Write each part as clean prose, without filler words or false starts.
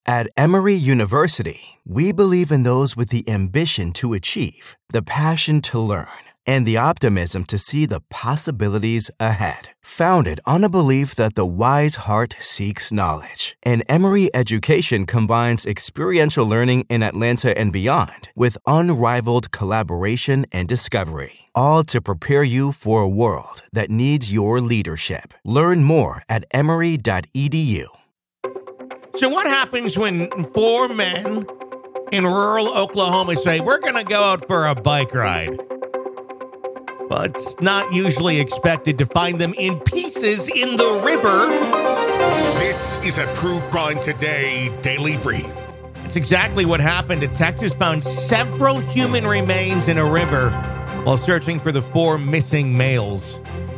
At Emory University, we believe in those with the ambition to achieve, the passion to learn, and the optimism to see the possibilities ahead. Founded on a belief that the wise heart seeks knowledge, and Emory education combines experiential learning in Atlanta and beyond with unrivaled collaboration and discovery, all to prepare you for a world that needs your leadership. Learn more at emory.edu. So what happens when four men in rural Oklahoma say, we're going to go out for a bike ride? Well, it's not usually expected to find them in pieces in the river. This is a True Crime Today Daily Brief. It's exactly what happened. Detectives found several human remains in a river while searching for the four missing males.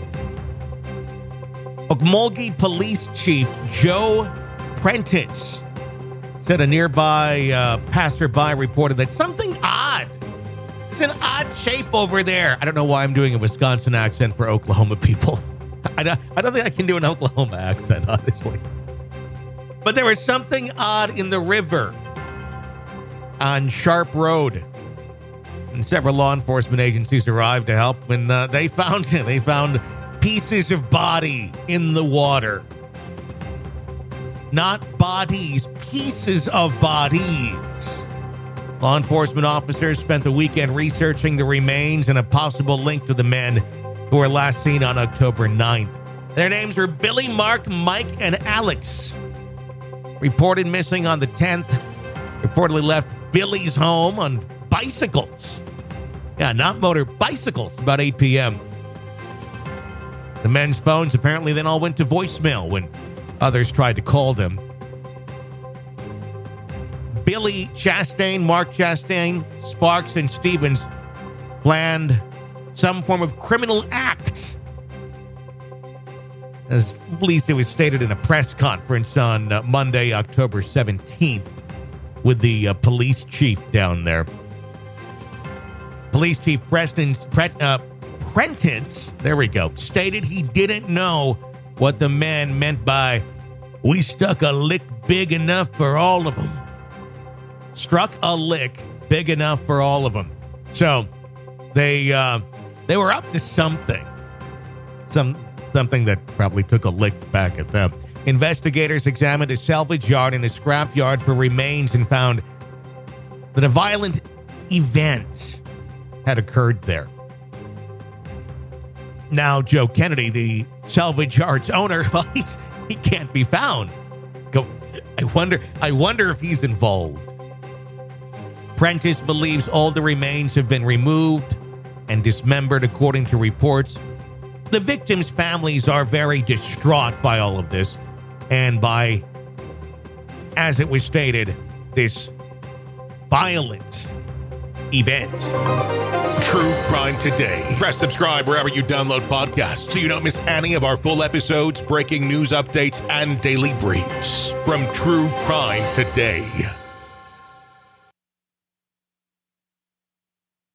Okmulgee Police Chief Joe Prentice said a nearby passerby reported that something odd. It's an odd shape over there. I don't know why I'm doing a Wisconsin accent for Oklahoma people. I don't think I can do an Oklahoma accent, honestly. But there was something odd in the river on Sharp Road. And several law enforcement agencies arrived to help when they found pieces of body in the water. Not bodies, pieces of bodies. Law enforcement officers spent the weekend researching the remains and a possible link to the men who were last seen on October 9th. Their names were Billy, Mark, Mike, and Alex. Reported missing on the 10th. Reportedly left Billy's home on bicycles. Yeah, not motor bicycles, about 8 p.m. The men's phones apparently then all went to voicemail when others tried to call them. Billy Chastain, Mark Chastain, Sparks, and Stevens planned some form of criminal act. As at least it was stated in a press conference on Monday, October 17th, with the police chief down there. Police Chief Prentice, there we go, stated he didn't know what the man meant by, we stuck a lick big enough for all of them. Struck a lick big enough for all of them. So they were up to something. Something that probably took a lick back at them. Investigators examined a salvage yard and a scrap yard for remains and found that a violent event had occurred there. Now, Joe Kennedy, the salvage yard's owner, well, he can't be found. I wonder if he's involved. Prentice believes all the remains have been removed and dismembered, according to reports. The victims' families are very distraught by all of this and by, as it was stated, this violent event. True Crime Today. Press subscribe wherever you download podcasts so you don't miss any of our full episodes, breaking news updates, and daily briefs from True Crime Today.